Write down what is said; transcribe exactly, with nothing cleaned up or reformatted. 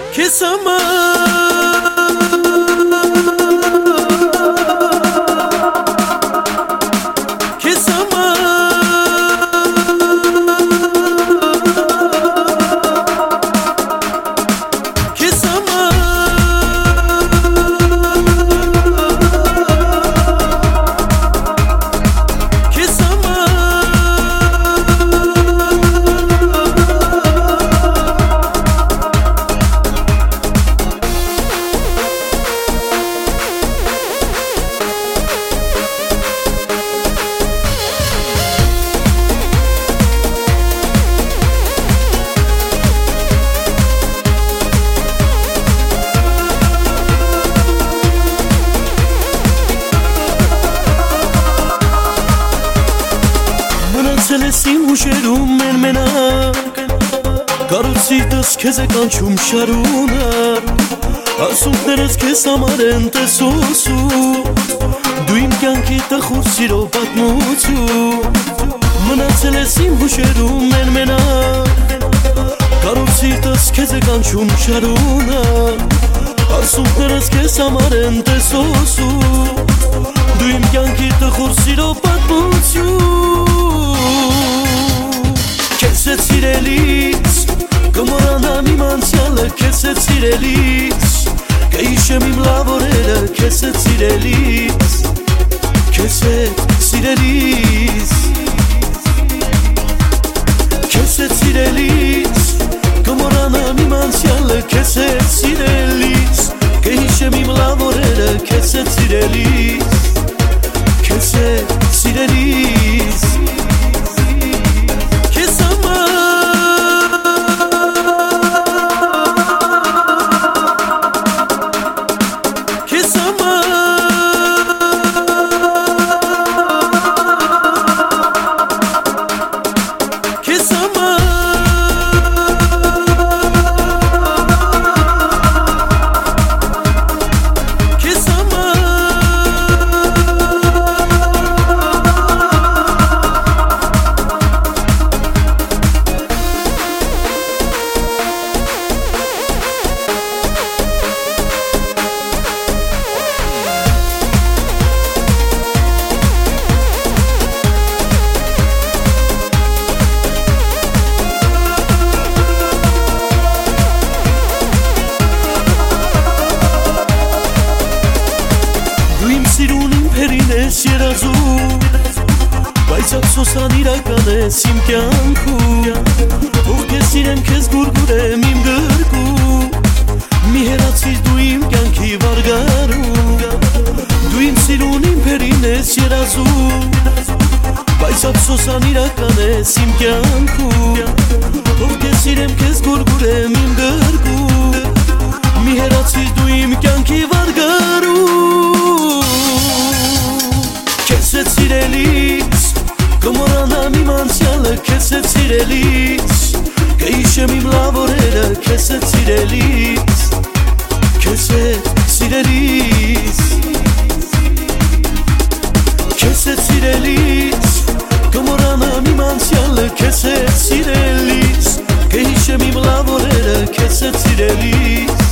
Քեզ համար Քեզ համար Քեզ համար Քեզ համար Ցելեսիմ ուշերում են մենակ Կարուցիտս քեզ է կանչում շարունակ Ասունքներս քեզ համար են տեսոսում Դու իմ կյանքի տխուր սիրո պատմություն Մնացել ես իմ հուշերում են մենակ Կարուցիտս քեզ է կանչում շարունակ Ասունքներս քեզ համար են տեսոսում Դու իմ կյանքի տխուր սիրո պատմություն Քեզ է սիրելիս Կմոռանամ իմ անցյալը Քեզ է սիրելիս Կհիշեմ իմ լավ օրերը Քեզ է սիրելիս Քեզ է սիրելիս Քեզ է սիրելիս Կմոռանամ իմ անցյալը Քեզ է սիրելիս Կհիշեմ իմ լավ օրերը Քեզ է սիրելիս Քեզ է սիրելիս Բայց ափսոսան իրական ես իմ կյանքում Ող կեզ սիրեմ կեզ գուրգուրեմ իմ գրկում Մի հերացիր դու իմ կյանքի վարգարում Դու իմ սիրուն իմ պերին ես երազում Բայց ափսոսան իրական ես իմ կյանքում Ող կեզ սիրեմ կեզ գուրգուրեմ իմ գրկում Մի հերացիր դու իմ կյանքի վարգարում Քեզ է սիրելիս Կմոռանամ իմ անցյալը Քեզ է սիրելիս Կհիշեմ իմ լավ օրերը Քեզ է սիրելիս Քեզ է սիրելիս Քեզ է սիրելիս Կմոռանամ իմ անցյալը Քեզ է սիրելիս Կհիշեմ իմ լավ օրերը Քեզ է սիրելիս